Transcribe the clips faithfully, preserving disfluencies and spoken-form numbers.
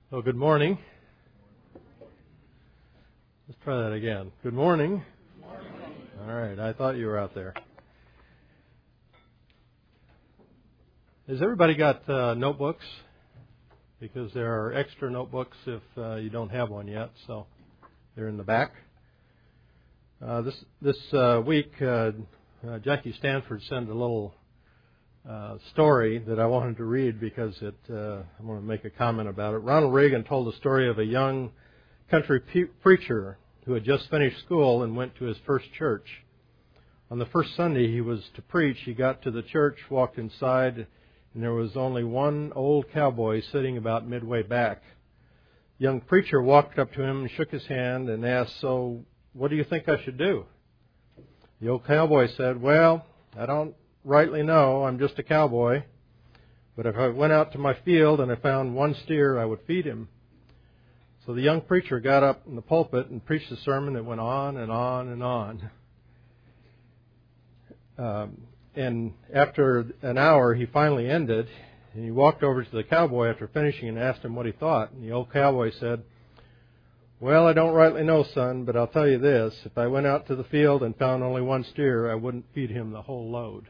Well, good morning. Let's try that again. Good morning. Good morning. All right, I thought you were out there. Has everybody got uh, notebooks? Because there are extra notebooks if uh, you don't have one yet, so they're in the back. Uh, this this uh, week, uh, uh, Jackie Stanford sent a little uh, story that I wanted to read because it. Uh, I want to make a comment about it. Ronald Reagan told the story of a young country pe- preacher who had just finished school and went to his first church. On the first Sunday he was to preach, he got to the church, walked inside, and there was only one old cowboy sitting about midway back. The young preacher walked up to him and shook his hand and asked, "So, what do you think I should do?" The old cowboy said, "Well, I don't rightly know. I'm just a cowboy. But if I went out to my field and I found one steer, I would feed him." So the young preacher got up in the pulpit and preached a sermon that went on and on and on. Um, and after an hour, he finally ended, and he walked over to the cowboy after finishing and asked him what he thought. And the old cowboy said, "Well, I don't rightly know, son, but I'll tell you this. If I went out to the field and found only one steer, I wouldn't feed him the whole load."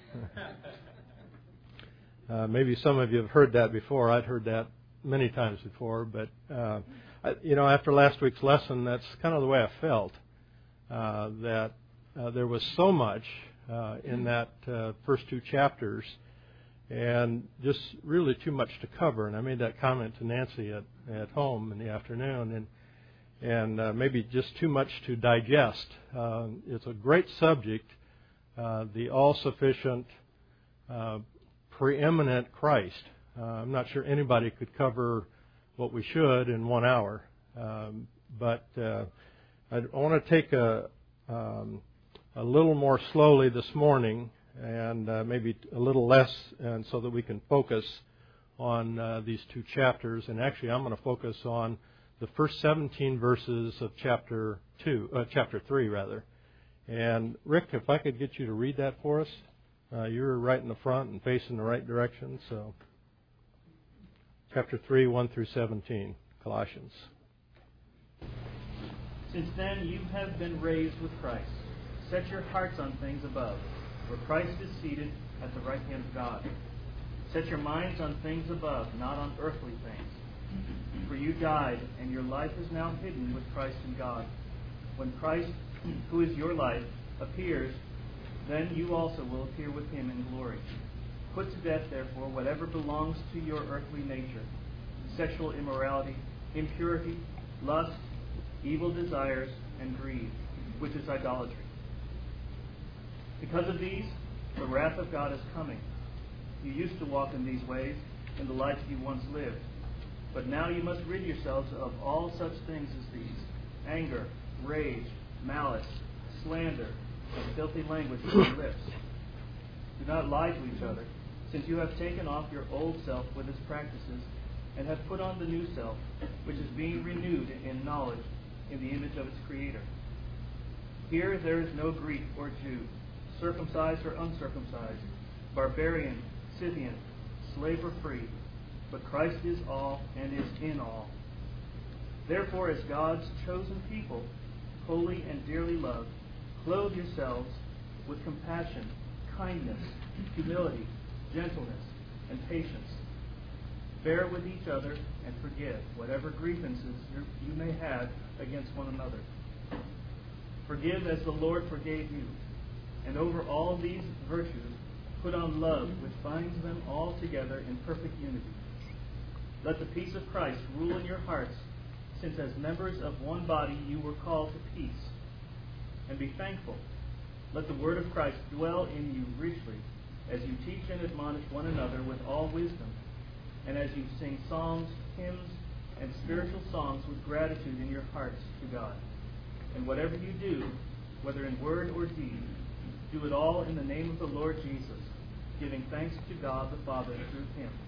uh, maybe some of you have heard that before. I'd heard that many times before, but uh, I, you know, after last week's lesson, that's kind of the way I felt. Uh, that uh, there was so much uh, in that uh, first two chapters, and just really too much to cover. And I made that comment to Nancy at, at home in the afternoon, and and uh, maybe just too much to digest. Uh, it's a great subject, uh, the all-sufficient, uh, preeminent Christ. Uh, I'm not sure anybody could cover what we should in one hour, um, but uh, I want to take a, um, a little more slowly this morning, and uh, maybe a little less, and so that we can focus on uh, these two chapters. And actually, I'm going to focus on the first seventeen verses of chapter two, uh, chapter three, rather. And Rick, if I could get you to read that for us, uh, you're right in the front and facing the right direction, so. Chapter three, one through seventeen, Colossians. Since then you have been raised with Christ. Set your hearts on things above, where Christ is seated at the right hand of God. Set your minds on things above, not on earthly things. For you died, and your life is now hidden with Christ in God. When Christ, who is your life, appears, then you also will appear with him in glory. Put to death, therefore, whatever belongs to your earthly nature: sexual immorality, impurity, lust, evil desires, and greed, which is idolatry. Because of these, the wrath of God is coming. You used to walk in these ways in the life you once lived. But now you must rid yourselves of all such things as these: anger, rage, malice, slander, and filthy language from your lips. Do not lie to each other, since you have taken off your old self with its practices and have put on the new self, which is being renewed in knowledge in the image of its Creator. Here there is no Greek or Jew, circumcised or uncircumcised, barbarian, Scythian, slave or free, but Christ is all and is in all. Therefore, as God's chosen people, holy and dearly loved, clothe yourselves with compassion, kindness, humility, gentleness, and patience. Bear with each other and forgive whatever grievances you may have against one another. Forgive as the Lord forgave you. And over all these virtues, put on love, which binds them all together in perfect unity. Let the peace of Christ rule in your hearts, since as members of one body you were called to peace. And be thankful. Let the word of Christ dwell in you richly, as you teach and admonish one another with all wisdom, and as you sing psalms, hymns, and spiritual songs with gratitude in your hearts to God. And whatever you do, whether in word or deed, do it all in the name of the Lord Jesus, giving thanks to God the Father through him.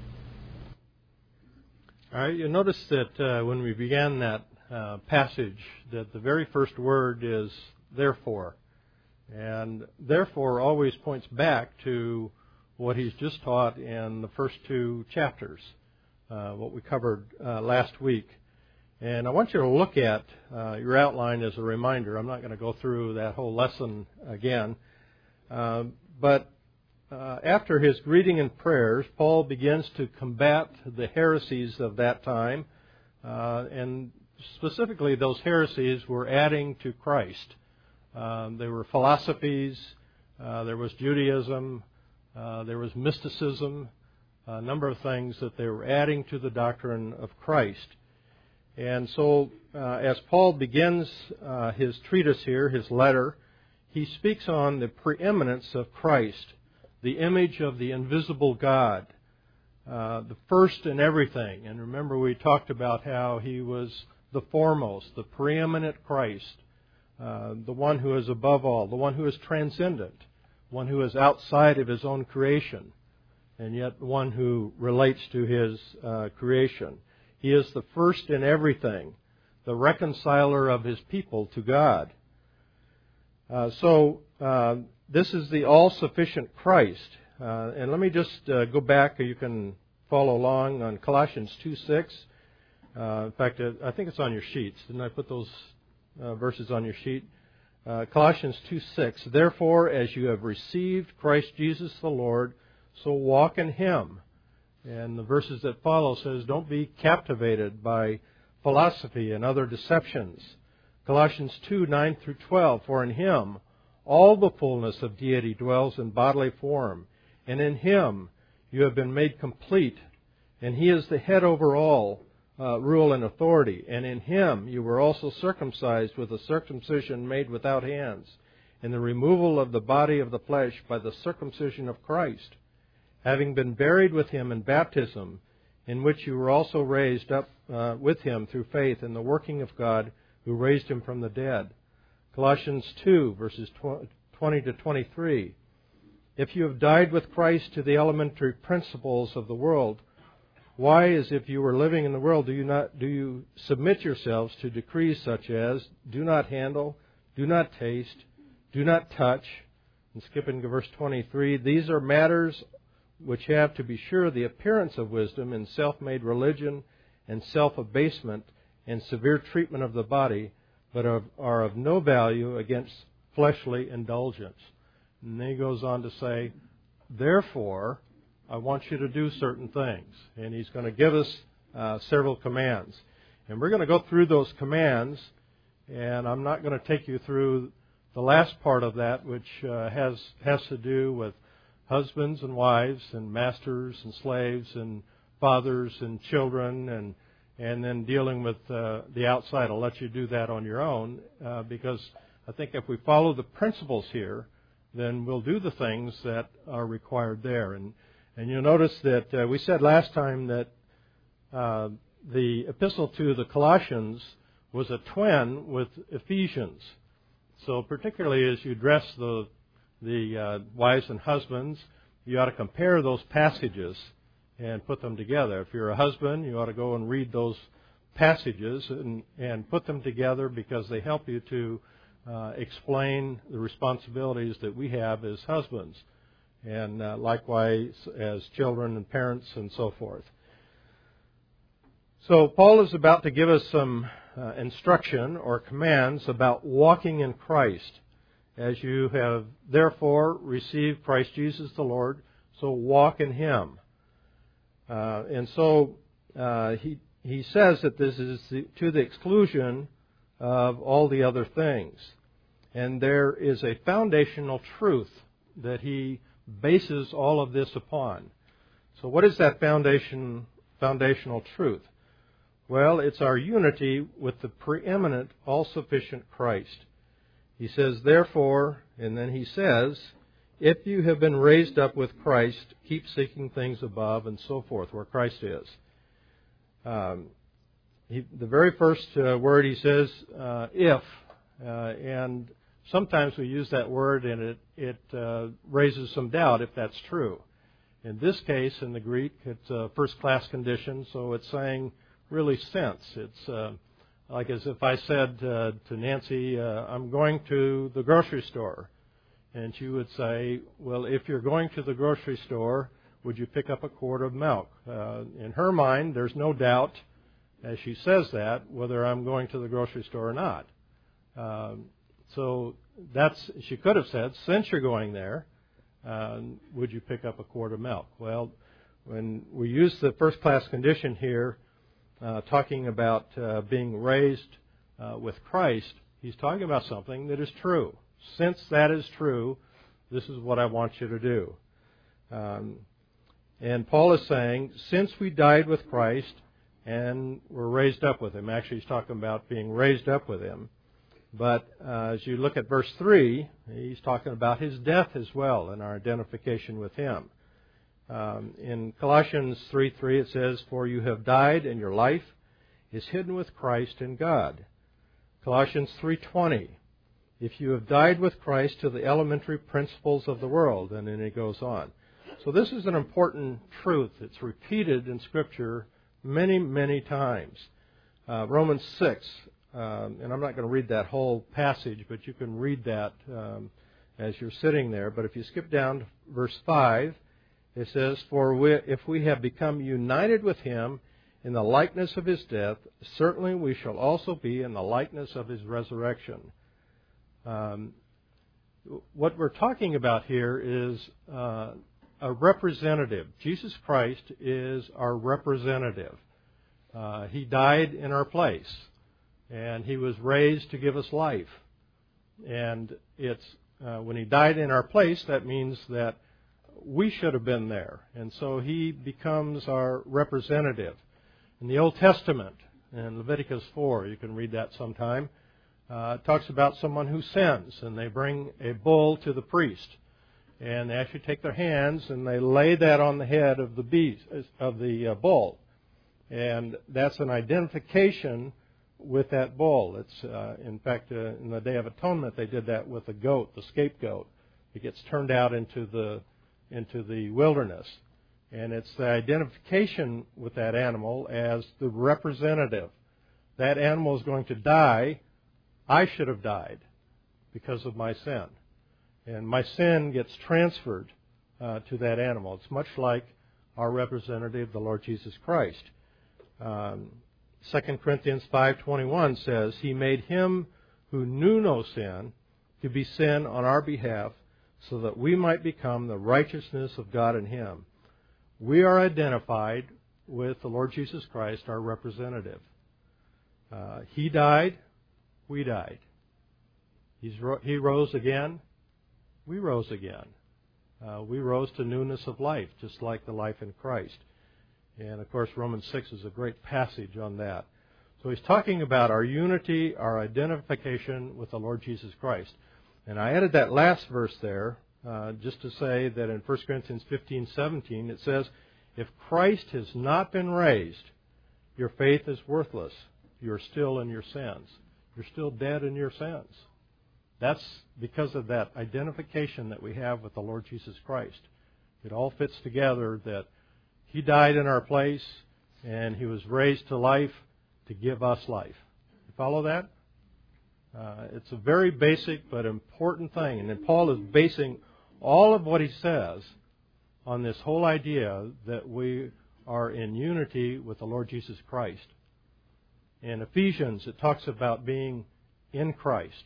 All right, you notice that uh, when we began that uh, passage, that the very first word is therefore. And therefore always points back to what he's just taught in the first two chapters. uh, what we covered uh, last week. And I want you to look at uh, your outline as a reminder. I'm not going to go through that whole lesson again. Uh, but uh, after his greeting and prayers, Paul begins to combat the heresies of that time. Uh, and specifically, those heresies were adding to Christ. Um, they were philosophies. Uh, there was Judaism. Uh, there was mysticism. A number of things that they were adding to the doctrine of Christ. And so, uh, as Paul begins uh, his treatise here, his letter, he speaks on the preeminence of Christ, the image of the invisible God, uh, the first in everything. And remember, we talked about how he was the foremost, the preeminent Christ, uh, the one who is above all, the one who is transcendent, one who is outside of his own creation, and yet one who relates to his uh, creation. He is the first in everything, the reconciler of his people to God. Uh, so uh, this is the all-sufficient Christ. Uh, and let me just uh, go back. You can follow along on Colossians two six. Uh, in fact, I think it's on your sheets. Didn't I put those uh, verses on your sheet? Uh, Colossians two six. Therefore, as you have received Christ Jesus the Lord, so walk in Him. And the verses that follow says, don't be captivated by philosophy and other deceptions. Colossians two nine through twelve. For in Him all the fullness of deity dwells in bodily form, and in Him you have been made complete, and He is the head over all uh, rule and authority. And in Him you were also circumcised with a circumcision made without hands, in the removal of the body of the flesh by the circumcision of Christ, having been buried with Him in baptism, in which you were also raised up uh, with Him through faith in the working of God who raised Him from the dead. Colossians two, verses twenty to twenty-three. If you have died with Christ to the elementary principles of the world, why, as if you were living in the world, do you not do you submit yourselves to decrees such as, do not handle, do not taste, do not touch? And skipping to verse twenty-three, these are matters which have, to be sure, the appearance of wisdom in self-made religion and self-abasement and severe treatment of the body, but are, are of no value against fleshly indulgence. And then he goes on to say, therefore, I want you to do certain things. And he's going to give us uh, several commands. And we're going to go through those commands, and I'm not going to take you through the last part of that, which uh, has has to do with husbands and wives and masters and slaves and fathers and children and and then dealing with uh, the outside. I'll let you do that on your own uh, because I think if we follow the principles here, then we'll do the things that are required there. And and you'll notice that uh, we said last time that uh, the epistle to the Colossians was a twin with Ephesians. So particularly as you address the the uh, wives and husbands, you ought to compare those passages and put them together. If you're a husband, you ought to go and read those passages and, and put them together because they help you to uh, explain the responsibilities that we have as husbands, and uh, likewise as children and parents and so forth. So Paul is about to give us some uh, instruction or commands about walking in Christ. As you have therefore received Christ Jesus the Lord, so walk in Him. Uh, and so uh, he he says that this is the, to the exclusion of all the other things. And there is a foundational truth that he bases all of this upon. So what is that foundation foundational truth? Well, it's our unity with the preeminent, all-sufficient Christ. He says, therefore, and then he says, if you have been raised up with Christ, keep seeking things above and so forth, where Christ is. Um, he, the very first uh, word he says, uh, if, uh, and sometimes we use that word and it, it uh, raises some doubt if that's true. In this case, in the Greek, it's a first-class condition, so it's saying really since. It's uh, like as if I said uh, to Nancy, uh, I'm going to the grocery store. And she would say, well, if you're going to the grocery store, would you pick up a quart of milk? Uh, in her mind, there's no doubt, as she says that, whether I'm going to the grocery store or not. Um, so that's, she could have said, since you're going there, uh, would you pick up a quart of milk? Well, when we use the first class condition here, uh, talking about uh, being raised uh, with Christ, he's talking about something that is true. Since that is true, this is what I want you to do. Um, and Paul is saying, since we died with Christ and were raised up with Him. Actually, he's talking about being raised up with Him. But uh, as you look at verse three, he's talking about His death as well and our identification with Him. Um, in Colossians three three it says, for you have died and your life is hidden with Christ in God. Colossians three twenty, if you have died with Christ to the elementary principles of the world, and then it goes on. So this is an important truth. It's repeated in Scripture many, many times. Uh, Romans six, um, and I'm not going to read that whole passage, but you can read that um, as you're sitting there. But if you skip down to verse five, it says, for we, if we have become united with Him in the likeness of His death, certainly we shall also be in the likeness of His resurrection. Um, what we're talking about here is uh, a representative. Jesus Christ is our representative. Uh, he died in our place, and He was raised to give us life. And it's uh, when He died in our place, that means that we should have been there. And so He becomes our representative. In the Old Testament, in Leviticus four, you can read that sometime, uh, it talks about someone who sins, and they bring a bull to the priest. And they actually take their hands and they lay that on the head of the beast, of the uh, bull. And that's an identification with that bull. It's, uh, in fact, uh, in the Day of Atonement, they did that with a goat, the scapegoat. It gets turned out into the into the wilderness. And it's the identification with that animal as the representative. That animal is going to die. I should have died because of my sin. And my sin gets transferred uh, to that animal. It's much like our representative, the Lord Jesus Christ. Um, Second Corinthians five twenty-one says, He made Him who knew no sin to be sin on our behalf, so that we might become the righteousness of God in Him. We are identified with the Lord Jesus Christ, our representative. Uh, he died, we died. He's ro- he rose again, we rose again. Uh, we rose to newness of life, just like the life in Christ. And, of course, Romans six is a great passage on that. So he's talking about our unity, our identification with the Lord Jesus Christ. And I added that last verse there uh, just to say that in First Corinthians fifteen seventeen it says, if Christ has not been raised, your faith is worthless. You're still in your sins. You're still dead in your sins. That's because of that identification that we have with the Lord Jesus Christ. It all fits together that He died in our place and He was raised to life to give us life. You follow that? Uh, it's a very basic but important thing. And then Paul is basing all of what he says on this whole idea that we are in unity with the Lord Jesus Christ. In Ephesians, it talks about being in Christ.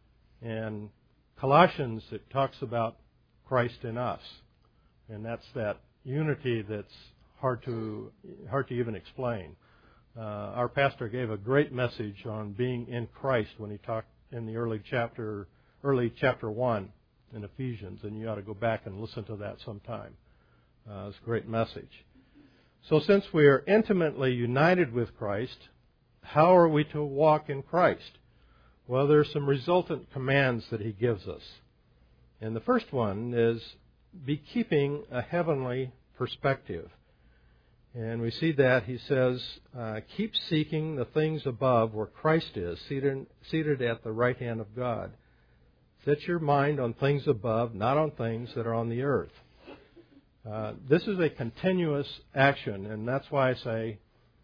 In Colossians, it talks about Christ in us. And that's that unity that's hard to hard to even explain. Uh, our pastor gave a great message on being in Christ when he talked in the early chapter, early chapter one in Ephesians, and you ought to go back and listen to that sometime. Uh, it's a great message. So since we are intimately united with Christ, how are we to walk in Christ? Well, there are some resultant commands that He gives us. And the first one is be keeping a heavenly perspective. And we see that He says, uh, keep seeking the things above where Christ is, seated, seated at the right hand of God. Set your mind on things above, not on things that are on the earth. Uh, this is a continuous action, and that's why I say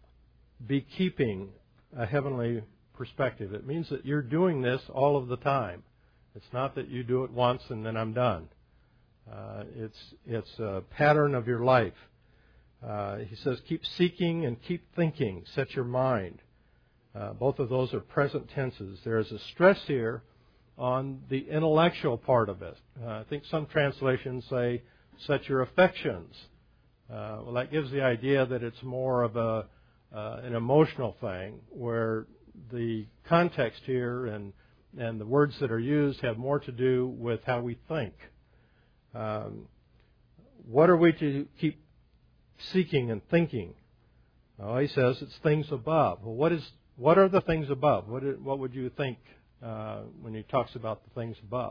be keeping a heavenly perspective. It means that you're doing this all of the time. It's not that you do it once and then I'm done. Uh, it's it's a pattern of your life. Uh, he says, keep seeking and keep thinking. Set your mind. Uh, both of those are present tenses. There is a stress here on the intellectual part of it. Uh, I think some translations say, set your affections. Uh, well, that gives the idea that it's more of a uh, an emotional thing, where the context here and and the words that are used have more to do with how we think. Um, what are we to keep seeking and thinking? Well, he says it's things above. Well, what is what are the things above? What is, what would you think uh, when he talks about the things above?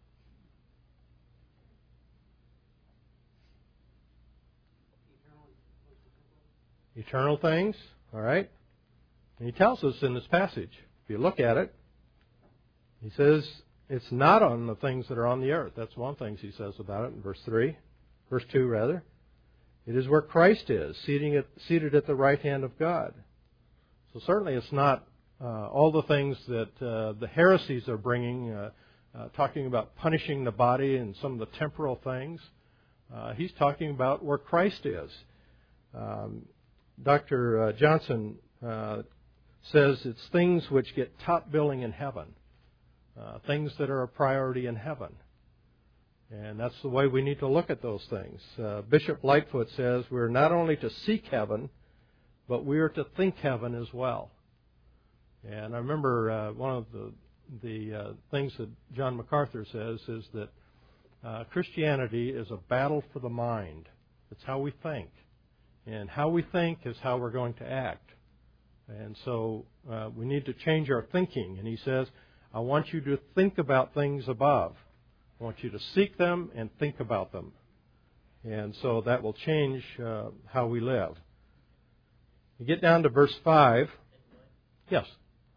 Eternal things, all right? And he tells us in this passage, if you look at it, he says it's not on the things that are on the earth. That's one thing he says about it in verse three, verse two rather. It is where Christ is, seating at, seated at the right hand of God. So certainly it's not uh, all the things that uh, the heresies are bringing, uh, uh, talking about punishing the body and some of the temporal things. Uh, he's talking about where Christ is. Um, Doctor Uh, Johnson uh, says it's things which get top billing in heaven, uh, things that are a priority in heaven. And that's the way we need to look at those things. Uh, Bishop Lightfoot says we're not only to seek heaven, but we are to think heaven as well. And I remember uh, one of the the uh, things that John MacArthur says is that uh, Christianity is a battle for the mind. It's how we think. And how we think is how we're going to act. And so uh, we need to change our thinking. And he says, I want you to think about things above. I want you to seek them and think about them. And so that will change uh, how we live. You get down to verse five. Yes.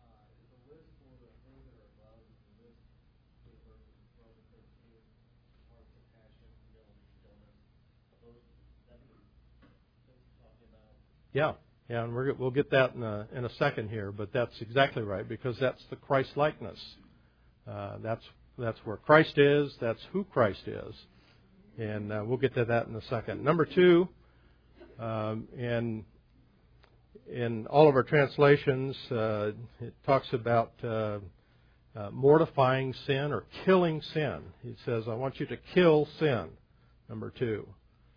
Yeah, yeah, and we're, we'll get that in a, in a second here, but that's exactly right, because that's the Christ-likeness. Uh, that's that's where Christ is. That's who Christ is, and uh, we'll get to that in a second. Number two, um, in in all of our translations, uh, it talks about uh, uh, mortifying sin or killing sin. He says, "I want you to kill sin." Number two.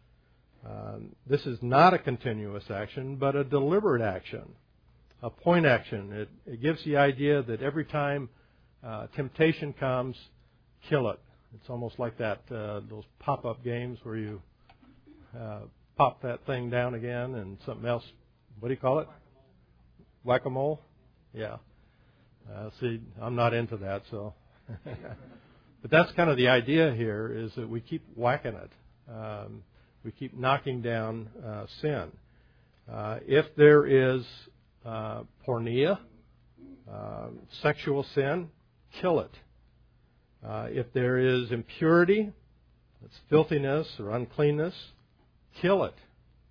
Um, this is not a continuous action, but a deliberate action, a point action. It, it gives the idea that every time uh, temptation comes, kill it. It's almost like that uh, those pop-up games where you uh, pop that thing down again and something else. What do you call it? Whack-a-mole? Yeah. Uh, see, I'm not into that, so. But that's kind of the idea here, is that we keep whacking it. Um, We keep knocking down uh, sin. Uh, if there is uh, porneia, uh, sexual sin, kill it. Uh, if there is impurity, that's filthiness or uncleanness, kill it.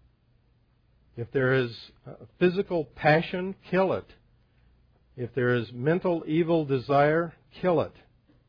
If there is uh, physical passion, kill it. If there is mental evil desire, kill it.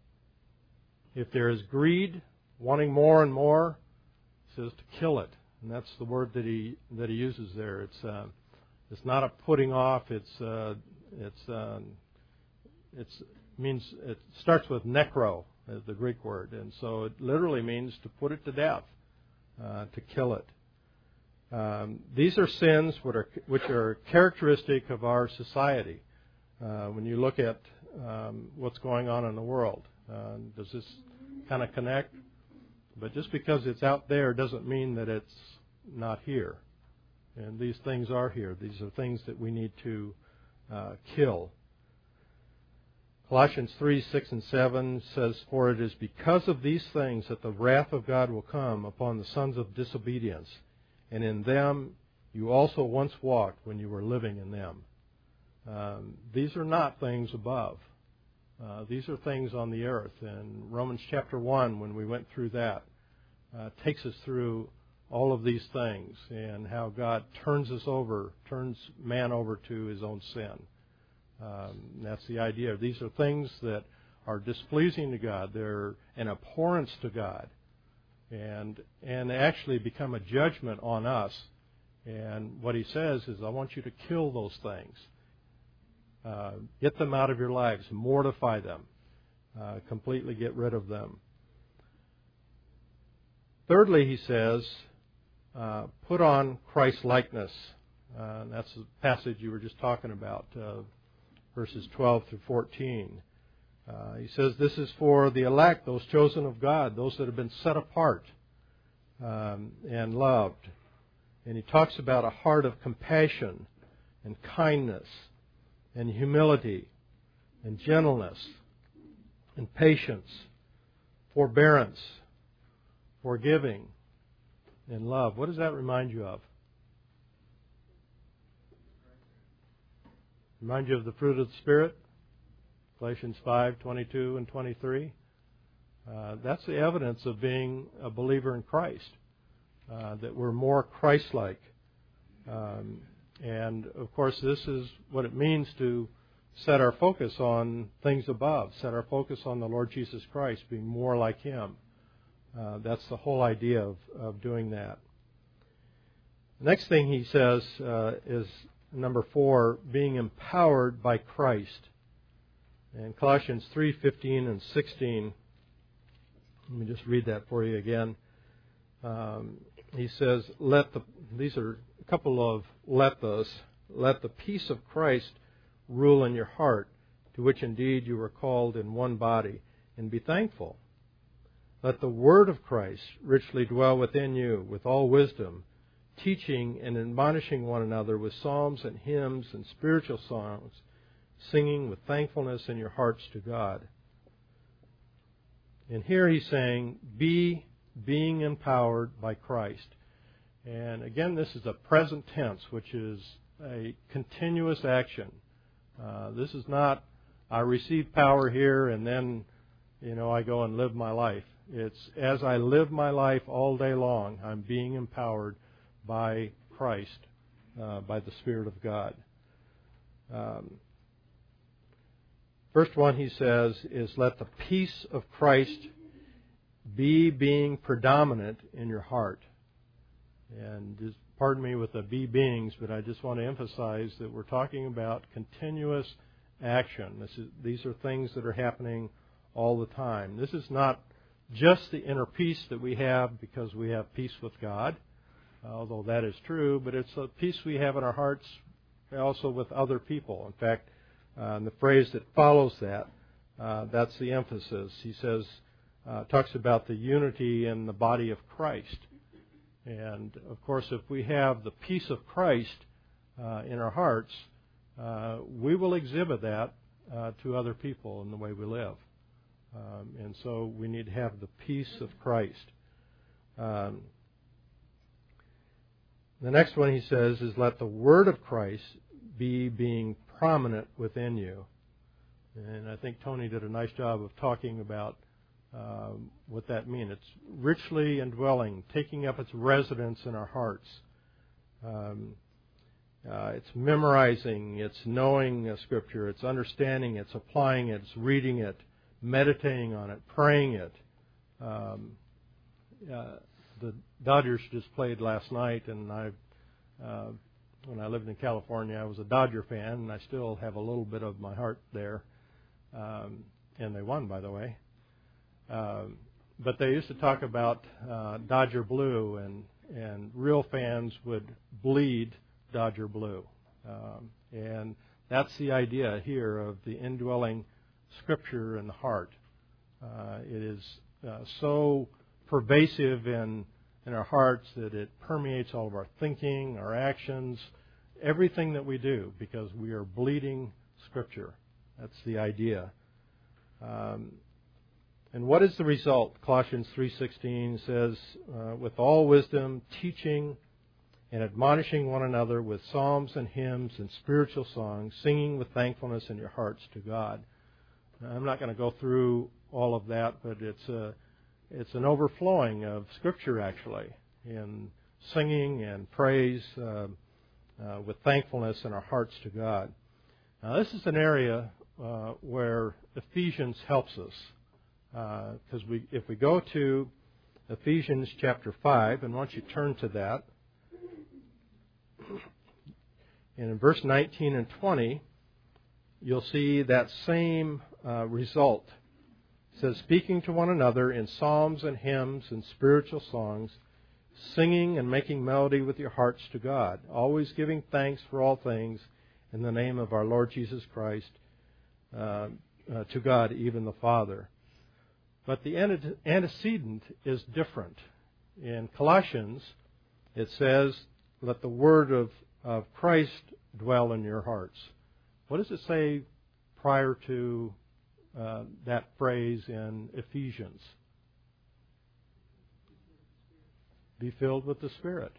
If there is greed, wanting more and more, says to kill it, and that's the word that he that he uses there. It's uh, it's not a putting off. It's uh, it's um, it's means it starts with necro, as the Greek word, and so it literally means to put it to death, uh, to kill it. Um, these are sins which are which are characteristic of our society. Uh, when you look at um, what's going on in the world, uh, does this kind of connect? But just because it's out there doesn't mean that it's not here. And these things are here. These are things that we need to uh, kill. Colossians three, six, and seven says, "For it is because of these things that the wrath of God will come upon the sons of disobedience. And in them you also once walked when you were living in them." Um, these are not things above. Uh, these are things on the earth. And Romans chapter one, when we went through that, uh, takes us through all of these things and how God turns us over, turns man over to his own sin. Um, that's the idea. These are things that are displeasing to God. They're an abhorrence to God. and and actually become a judgment on us. And what he says is, I want you to kill those things. Uh, get them out of your lives. Mortify them. Uh, completely get rid of them. Thirdly, he says, uh, put on Christ-likeness. Uh, and that's the passage you were just talking about, uh, verses twelve through fourteen. Uh, he says this is for the elect, those chosen of God, those that have been set apart um, and loved. And he talks about a heart of compassion and kindness and humility and gentleness and patience, forbearance, forgiving, and love. What does that remind you of? Remind you of the fruit of the Spirit? Galatians five, twenty-two and twenty-three. Uh, that's the evidence of being a believer in Christ, uh, that we're more Christ-like. Um, and, of course, this is what it means to set our focus on things above, set our focus on the Lord Jesus Christ, being more like Him. Uh, that's the whole idea of, of doing that. The next thing he says uh, is number four, being empowered by Christ. In Colossians three, fifteen and sixteen, let me just read that for you again. Um, he says, "Let the," these are a couple of "let-thos," "let the peace of Christ rule in your heart, to which indeed you were called in one body, and be thankful. Let the word of Christ richly dwell within you, with all wisdom, teaching and admonishing one another with psalms and hymns and spiritual songs, singing with thankfulness in your hearts to God." And here he's saying, be being empowered by Christ. And again, this is a present tense, which is a continuous action. Uh, this is not, I receive power here and then, you know, I go and live my life. It's as I live my life all day long, I'm being empowered by Christ, uh, by the Spirit of God. Um, First one he says is, let the peace of Christ be being predominant in your heart. And just pardon me with the be beings, but I just want to emphasize that we're talking about continuous action. This is, these are things that are happening all the time. This is not just the inner peace that we have because we have peace with God, although that is true, but it's a peace we have in our hearts also with other people. In fact, Uh, and the phrase that follows that, uh, that's the emphasis. He says, uh, talks about the unity in the body of Christ. And, of course, if we have the peace of Christ uh, in our hearts, uh, we will exhibit that uh, to other people in the way we live. Um, and so we need to have the peace of Christ. Um, the next one he says is, let the word of Christ be being prominent within you. And I think Tony did a nice job of talking about um, what that means. It's richly indwelling, taking up its residence in our hearts. Um, uh, it's memorizing, it's knowing a Scripture, it's understanding, it's applying it, it's reading it, meditating on it, praying it. Um, uh, the Dodgers just played last night, and I uh, when I lived in California, I was a Dodger fan, and I still have a little bit of my heart there. Um, and they won, by the way. Um, but they used to talk about uh, Dodger blue, and, and real fans would bleed Dodger blue. Um, and that's the idea here of the indwelling Scripture in the heart. Uh, it is uh, so pervasive in in our hearts that it permeates all of our thinking, our actions, everything that we do, because we are bleeding Scripture. That's the idea. Um, and what is the result? Colossians three sixteen says, uh, with all wisdom, teaching and admonishing one another with psalms and hymns and spiritual songs, singing with thankfulness in your hearts to God. Now, I'm not going to go through all of that, but it's a It's an overflowing of Scripture, actually, in singing and praise uh, uh, with thankfulness in our hearts to God. Now, this is an area uh, where Ephesians helps us, because uh, we, if we go to Ephesians chapter five, and once you turn to that, and in verse nineteen and twenty, you'll see that same uh, result. It says, speaking to one another in psalms and hymns and spiritual songs, singing and making melody with your hearts to God, always giving thanks for all things in the name of our Lord Jesus Christ, uh, uh, to God, even the Father. But the antecedent is different. In Colossians, it says, let the word of, of Christ dwell in your hearts. What does it say prior to uh, that phrase in Ephesians? Be filled with the Spirit.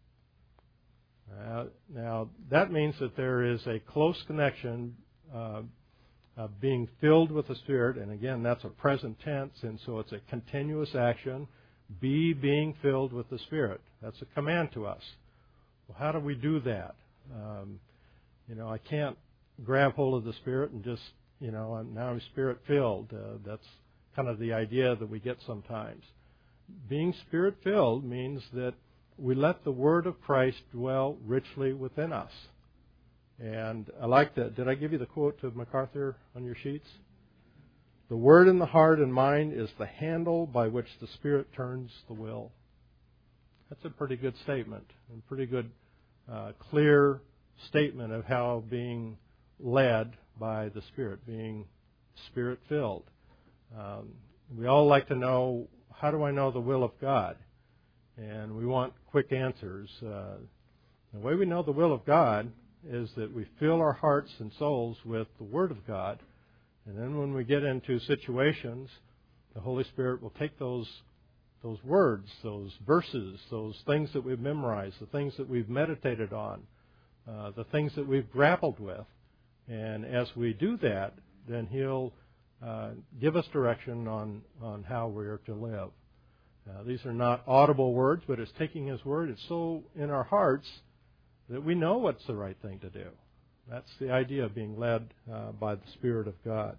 Uh, now, that means that there is a close connection uh, of being filled with the Spirit. And again, that's a present tense, and so it's a continuous action. Be being filled with the Spirit. That's a command to us. Well, how do we do that? Um, you know, I can't grab hold of the Spirit and just, you know, I'm, now I'm Spirit-filled. Uh, that's kind of the idea that we get sometimes. Being Spirit-filled means that we let the Word of Christ dwell richly within us. And I like that. Did I give you the quote of MacArthur on your sheets? The Word in the heart and mind is the handle by which the Spirit turns the will. That's a pretty good statement, and pretty good, uh, clear statement of how being led by the Spirit, being Spirit-filled. Um, we all like to know, how do I know the will of God? And we want quick answers. Uh, the way we know the will of God is that we fill our hearts and souls with the Word of God. And then when we get into situations, the Holy Spirit will take those those words, those verses, those things that we've memorized, the things that we've meditated on, uh, the things that we've grappled with. And as we do that, then He'll uh, give us direction on, on how we are to live. Uh, these are not audible words, but it's taking His Word. It's so in our hearts that we know what's the right thing to do. That's the idea of being led uh, by the Spirit of God.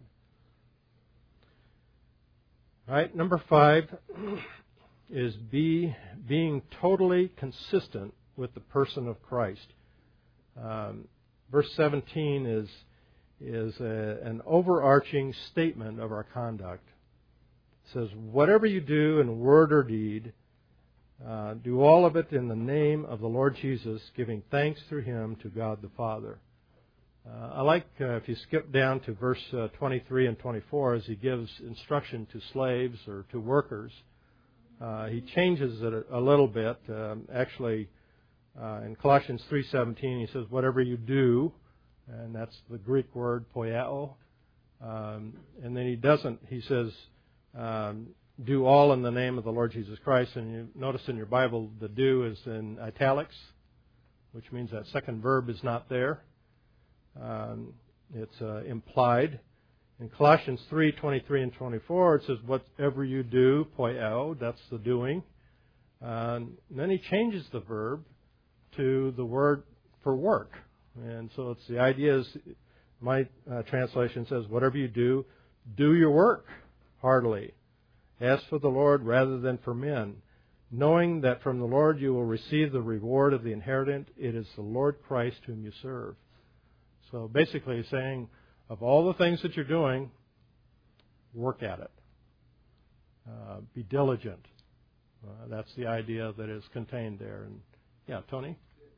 All right, number five is be being totally consistent with the person of Christ. Um, verse seventeen is is a, an overarching statement of our conduct. It says, whatever you do in word or deed, uh, do all of it in the name of the Lord Jesus, giving thanks through Him to God the Father. Uh, I like uh, if you skip down to verse uh, twenty-three and twenty-four, as he gives instruction to slaves or to workers. Uh, he changes it a, a little bit. Um, actually, uh, in Colossians three seventeen, he says, whatever you do, and that's the Greek word poieo. Um, and then he doesn't, he says, um, do all in the name of the Lord Jesus Christ. And you notice in your Bible, the do is in italics, which means that second verb is not there. Um, it's uh, implied. In Colossians three twenty-three and twenty-four, it says, whatever you do, poieo, that's the doing. Uh, and then he changes the verb to the word for work. And so it's the idea is, my uh, translation says, whatever you do, do your work heartily, as for the Lord rather than for men, knowing that from the Lord you will receive the reward of the inheritance. It is the Lord Christ whom you serve. So basically he's saying, of all the things that you're doing, work at it. Uh, be diligent. Uh, that's the idea that is contained there. And yeah, Tony?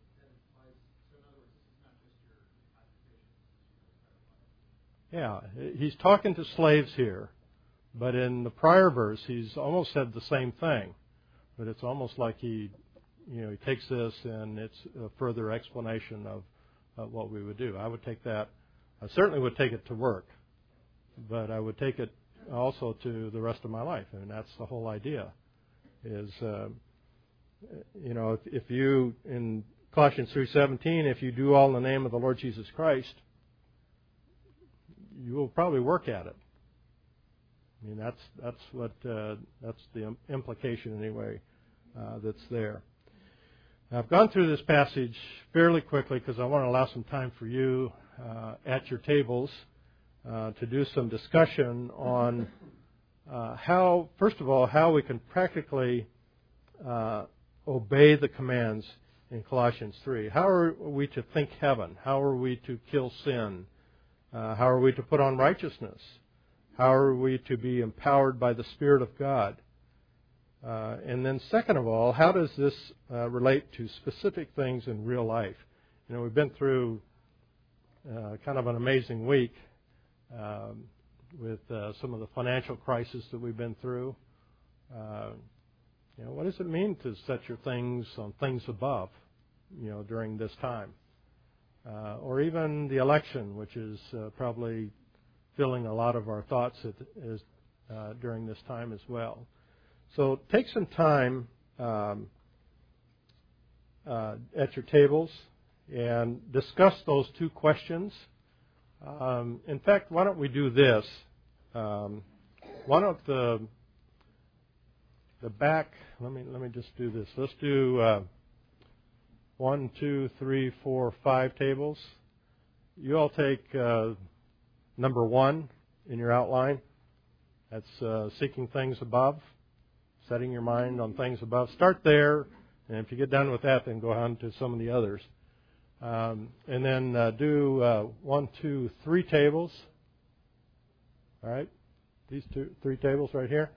Yeah, he's talking to slaves here. But in the prior verse, he's almost said the same thing. But it's almost like he, you know, he takes this and it's a further explanation of Uh, what we would do. I would take that, I certainly would take it to work, but I would take it also to the rest of my life. I mean, that's the whole idea, is, uh, you know, if, if you, in Colossians three seventeen, if you do all in the name of the Lord Jesus Christ, you will probably work at it. I mean, that's, that's what, uh, that's the implication anyway, uh, that's there. I've gone through this passage fairly quickly because I want to allow some time for you uh, at your tables uh, to do some discussion on uh, how, first of all, how we can practically uh, obey the commands in Colossians three. How are we to think heaven? How are we to kill sin? Uh, how are we to put on righteousness? How are we to be empowered by the Spirit of God? Uh, and then second of all, how does this uh, relate to specific things in real life? You know, we've been through uh, kind of an amazing week um, with uh, some of the financial crisis that we've been through. Uh, you know, what does it mean to set your things on things above, you know, during this time? Uh, or even the election, which is uh, probably filling a lot of our thoughts at, as, uh, during this time as well. So take some time um, uh, at your tables and discuss those two questions. Um, in fact, why don't we do this? Um, why don't the the back? Let me let me just do this. Let's do uh, one, two, three, four, five tables. You all take uh, number one in your outline. That's uh, seeking things above. Setting your mind on things above. Start there, and if you get done with that, then go on to some of the others. Um, and then uh, do uh, one, two, three tables. All right? These two, three tables right here.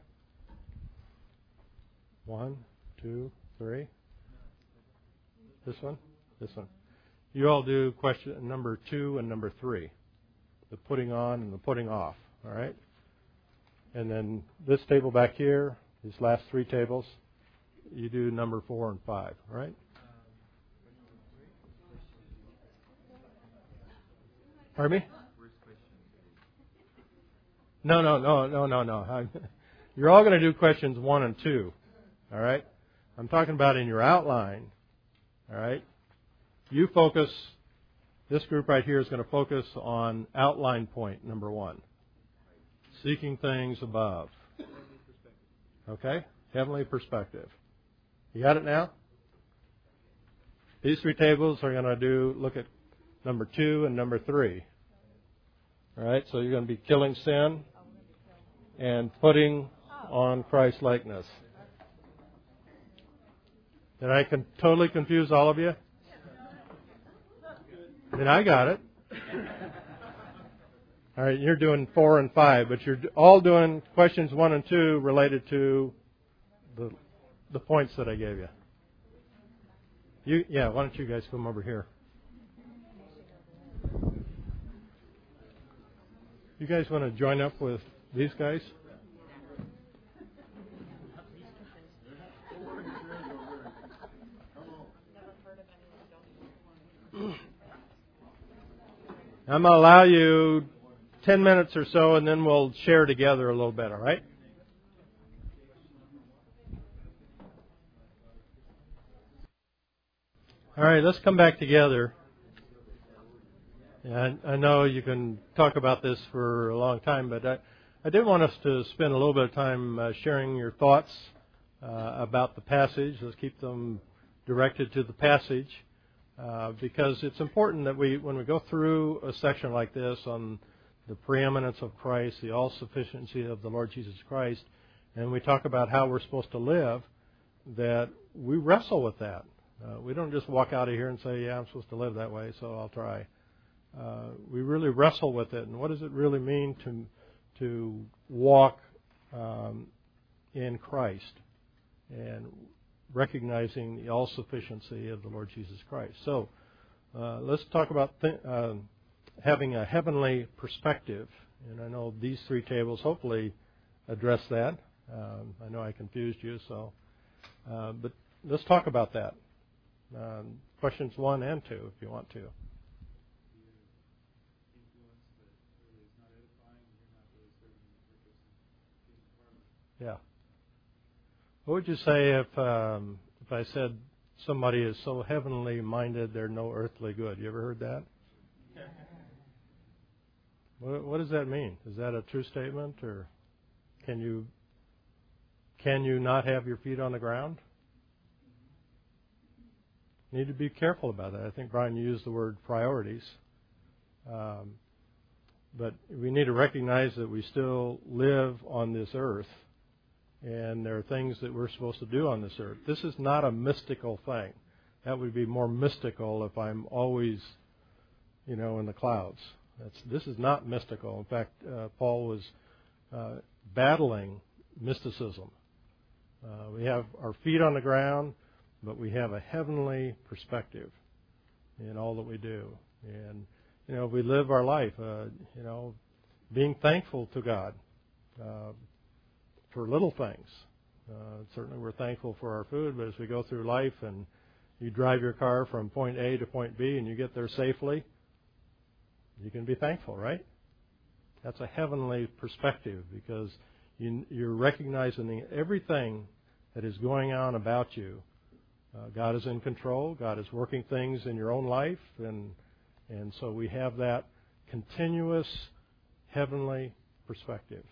One, two, three. This one? This one. You all do question number two and number three. The putting on and the putting off. All right? And then this table back here. These last three tables, you do number four and five, all right? Pardon me? No, no, no, no, no, no. You're all going to do questions one and two, all right? I'm talking about in your outline, all right? You focus, this group right here is going to focus on outline point number one, seeking things above. Okay? Heavenly perspective. You got it now? These three tables are going to do, look at number two and number three. All right? So you're going to be killing sin and putting on Christ likeness. Did I con- totally confuse all of you? Then I got it. All right, you're doing four and five, but you're all doing questions one and two related to the the points that I gave you. You, yeah. Why don't you guys come over here? You guys want to join up with these guys? I'm going to allow you ten minutes or so, and then we'll share together a little bit, all right? All right, let's come back together. And I know you can talk about this for a long time, but I, I did want us to spend a little bit of time uh, sharing your thoughts uh, about the passage. Let's keep them directed to the passage uh, because it's important that we, when we go through a section like this on the preeminence of Christ, the all-sufficiency of the Lord Jesus Christ, and we talk about how we're supposed to live, that we wrestle with that. Uh, we don't just walk out of here and say, yeah, I'm supposed to live that way, so I'll try. Uh, we really wrestle with it, and what does it really mean to to walk um, in Christ and recognizing the all-sufficiency of the Lord Jesus Christ. So uh, let's talk about th- uh, having a heavenly perspective. And I know these three tables hopefully address that. Um, I know I confused you, so uh, but let's talk about that. Um, questions one and two, if you want to. Yeah. What would you say if um, if I said somebody is so heavenly minded they're no earthly good? You ever heard that? What, what does that mean? Is that a true statement, or can you can you not have your feet on the ground? You need to be careful about that. I think Brian used the word priorities. Um, but we need to recognize that we still live on this earth, and there are things that we're supposed to do on this earth. This is not a mystical thing. That would be more mystical if I'm always, you know, in the clouds. That's, this is not mystical. In fact, uh, Paul was uh, battling mysticism. Uh, we have our feet on the ground, but we have a heavenly perspective in all that we do. And, you know, we live our life, uh, you know, being thankful to God uh, for little things. Uh, certainly we're thankful for our food, but as we go through life and you drive your car from point A to point B and you get there safely, you can be thankful, right? That's a heavenly perspective because you, you're recognizing everything that is going on about you. Uh, God is in control. God is working things in your own life, and and so we have that continuous heavenly perspective.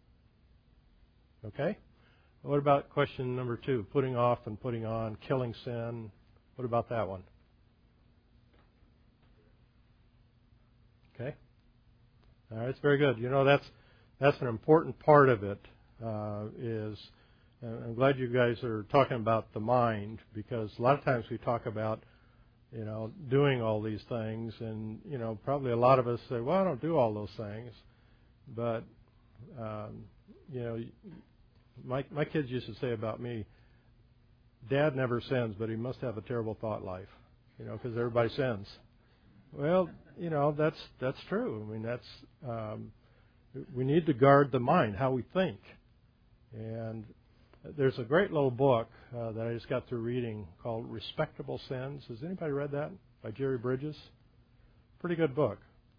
Okay? What about question number two? Putting off and putting on, killing sin. What about that one? Okay. All right, it's very good. You know, that's that's an important part of it. Uh, is uh, I'm glad you guys are talking about the mind, because a lot of times we talk about, you know, doing all these things, and you know, probably a lot of us say, "Well, I don't do all those things," but um, you know, my my kids used to say about me, "Dad never sins, but he must have a terrible thought life," you know, because everybody sins. Well, you know, that's that's true. I mean, that's um, we need to guard the mind, how we think. And there's a great little book uh, that I just got through reading called Respectable Sins. Has anybody read that? By Jerry Bridges? Pretty good book.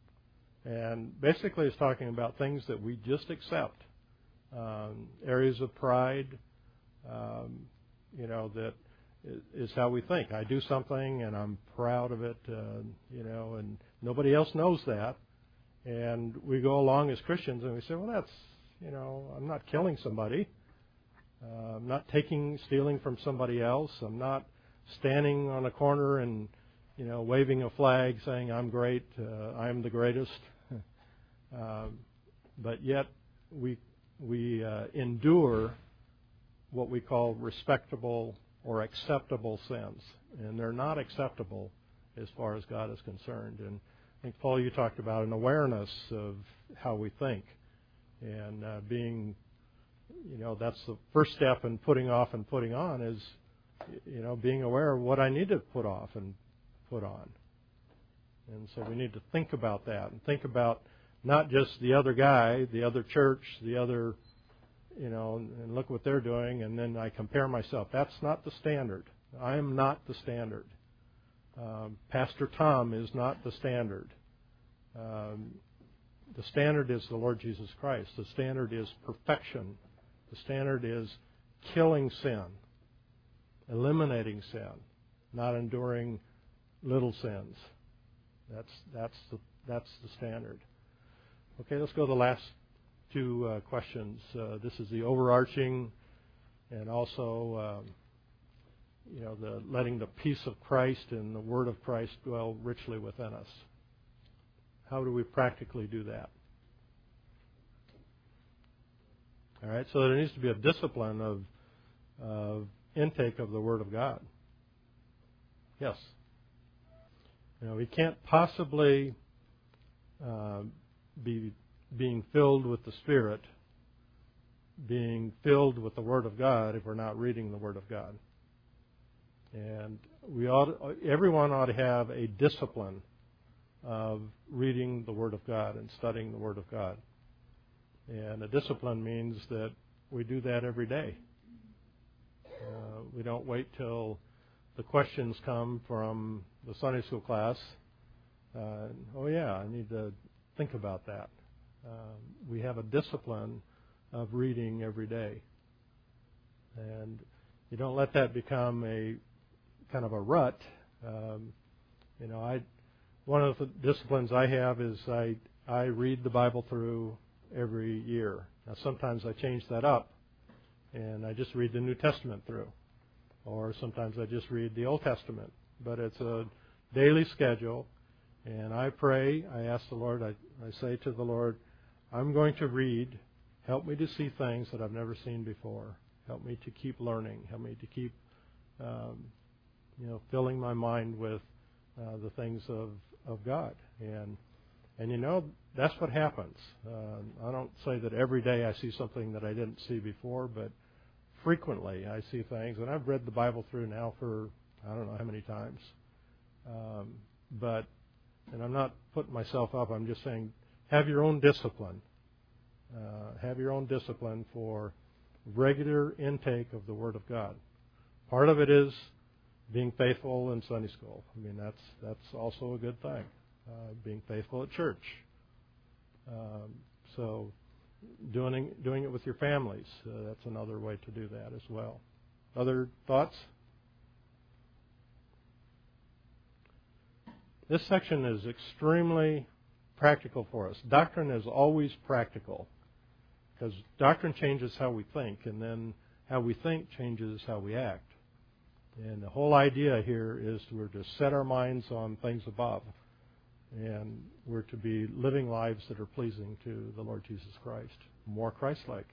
And basically it's talking about things that we just accept. Um, areas of pride, um, you know, that is how we think. I do something and I'm proud of it, uh, you know, and nobody else knows that. And we go along as Christians and we say, well, that's, you know, I'm not killing somebody. Uh, I'm not taking, stealing from somebody else. I'm not standing on a corner and, you know, waving a flag saying I'm great, uh, I'm the greatest. uh, but yet we we uh, endure what we call respectable or acceptable sins, and they're not acceptable as far as God is concerned. And I think, Paul, you talked about an awareness of how we think, and uh, being, you know, that's the first step in putting off and putting on is, you know, being aware of what I need to put off and put on. And so we need to think about that and think about not just the other guy, the other church, the other, you know, and look what they're doing, and then I compare myself. That's not the standard. I am not the standard. Um, Pastor Tom is not the standard. Um, the standard is the Lord Jesus Christ. The standard is perfection. The standard is killing sin, eliminating sin, not enduring little sins. That's that's the that's the standard. Okay, let's go to the last two uh, questions. Uh, this is the overarching, and also, um, you know, the letting the peace of Christ and the Word of Christ dwell richly within us. How do we practically do that? All right, so there needs to be a discipline of, of intake of the Word of God. Yes. You know, we can't possibly uh, be being filled with the Spirit, being filled with the Word of God if we're not reading the Word of God. And we ought, everyone ought to have a discipline of reading the Word of God and studying the Word of God. And a discipline means that we do that every day. Uh, we don't wait till the questions come from the Sunday school class. Uh, oh yeah, I need to think about that. Uh, we have a discipline of reading every day. And you don't let that become a kind of a rut. Um, you know, I one of the disciplines I have is I I read the Bible through every year. Now sometimes I change that up and I just read the New Testament through. Or sometimes I just read the Old Testament. But it's a daily schedule, And I pray, I ask the Lord, I, I say to the Lord, I'm going to read. Help me to see things that I've never seen before. Help me to keep learning. Help me to keep, um, you know, filling my mind with uh, the things of, of God. And and you know, that's what happens. Uh, I don't say that every day I see something that I didn't see before, but frequently I see things. And I've read the Bible through now for I don't know how many times. Um, but and I'm not putting myself up. I'm just saying, have your own discipline. Uh, have your own discipline for regular intake of the Word of God. Part of it is being faithful in Sunday school. I mean, that's that's also a good thing. Uh, being faithful at church. Um, so doing doing it with your families. Uh, that's another way to do that as well. Other thoughts? This section is extremely practical for us. Doctrine is always practical because doctrine changes how we think, and then how we think changes how we act. And the whole idea here is we're to set our minds on things above, and we're to be living lives that are pleasing to the Lord Jesus Christ, more Christ-like.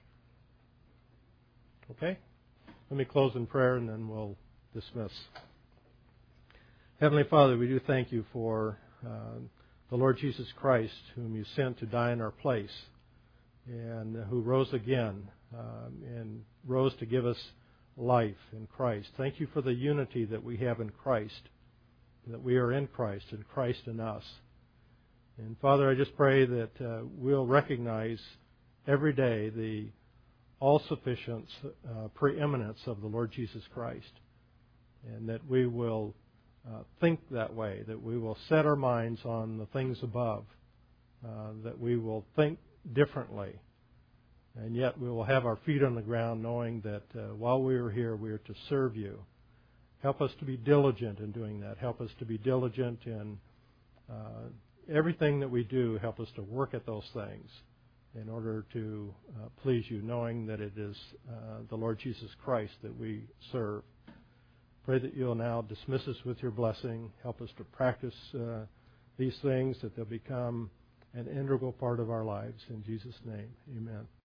Okay? Let me close in prayer, and then we'll dismiss. Heavenly Father, we do thank you for uh, the Lord Jesus Christ, whom you sent to die in our place, and who rose again, um, and rose to give us life in Christ. Thank you for the unity that we have in Christ, that we are in Christ, and Christ in us. And Father, I just pray that uh, we'll recognize every day the all-sufficient uh, preeminence of the Lord Jesus Christ, and that we will Uh, think that way, that we will set our minds on the things above, uh, that we will think differently, and yet we will have our feet on the ground knowing that uh, while we are here, we are to serve you. Help us to be diligent in doing that. Help us to be diligent in uh, everything that we do. Help us to work at those things in order to uh, please you, knowing that it is uh, the Lord Jesus Christ that we serve. Pray that you'll now dismiss us with your blessing. Help us to practice uh, these things, that they'll become an integral part of our lives. In Jesus' name, amen.